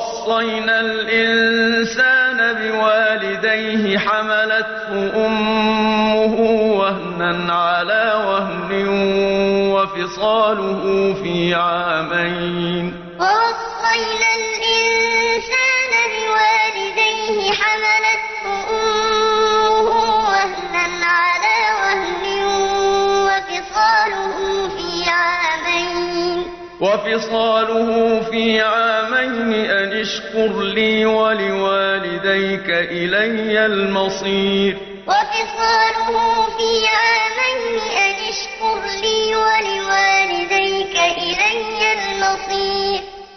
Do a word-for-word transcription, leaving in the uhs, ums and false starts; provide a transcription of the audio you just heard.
وَوَصَّيْنَا الْإِنسَانَ بِوَالِدَيْهِ حَمَلَتْهُ أُمُّهُ وَهْنًا عَلَىٰ وَهْنٍ وَفِصَالُهُ فِي عَامَيْنِ وَوَصَّيْنَا الْإِنسَانَ بِوَالِدَيْهِ حَمَلَتْهُ أُمُّهُ وَهْنًا عَلَىٰ وَهْنٍ وَفِصَالُهُ فِي عَامَيْنِ وَفِصَالُهُ فِي عَامَيْنِ أَنِ اشْكُرْ لِي وَلِوَالِدَيْكَ إِلَيَّ الْمَصِيرُ وَفِصَالُهُ فِي عَامَيْنِ أَنِ اشْكُرْ لِي وَلِوَالِدَيْكَ إِلَيَّ الْمَصِيرُ